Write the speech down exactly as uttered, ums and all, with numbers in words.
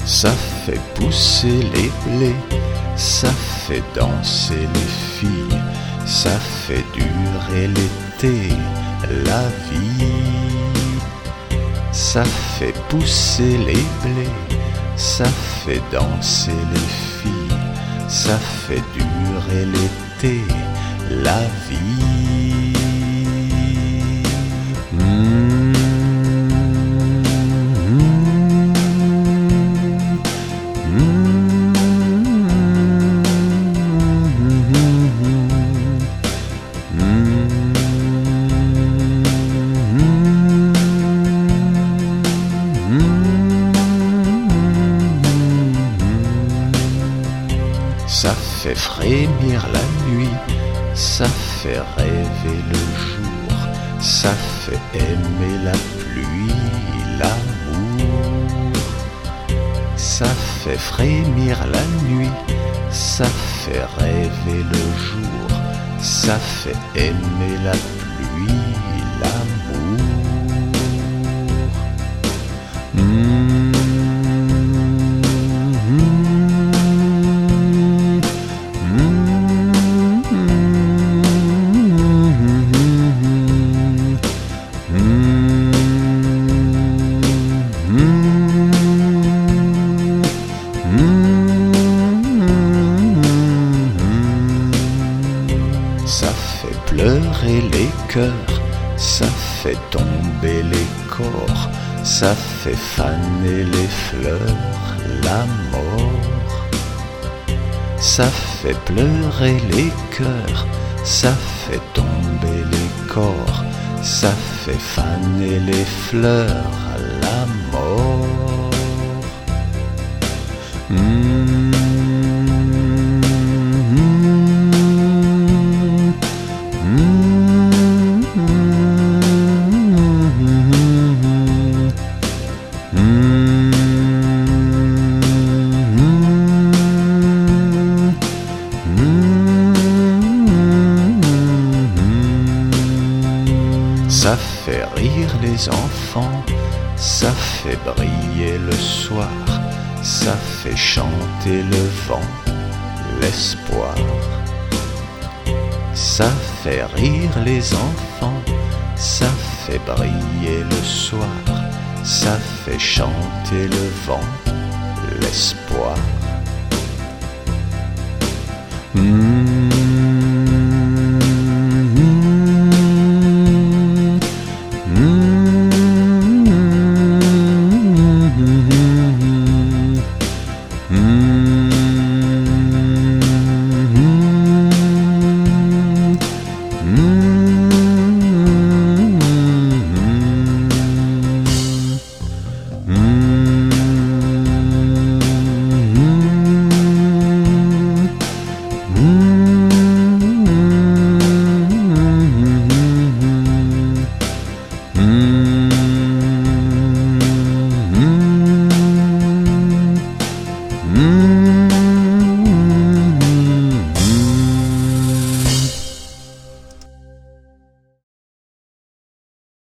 Ça fait pousser les blés, ça fait danser les filles, ça fait durer l'été, la vie. Ça fait pousser les blés, ça fait danser les filles, ça fait durer l'été, la vie. Mmh. Ça fait frémir la nuit, ça fait rêver le jour, ça fait aimer la pluie, l'amour. Ça fait frémir la nuit, ça fait rêver le jour, ça fait aimer la pluie, l'amour. Mmh. Ça fait pleurer les cœurs, ça fait tomber les corps, ça fait faner les fleurs, la mort. Ça fait pleurer les cœurs, ça fait tomber les corps, ça fait faner les fleurs, la mort. Mmh. Ça fait rire les enfants, ça fait briller le soir, ça fait chanter le vent, l'espoir. Ça fait rire les enfants, ça fait briller le soir, ça fait chanter le vent, l'espoir. Mmh.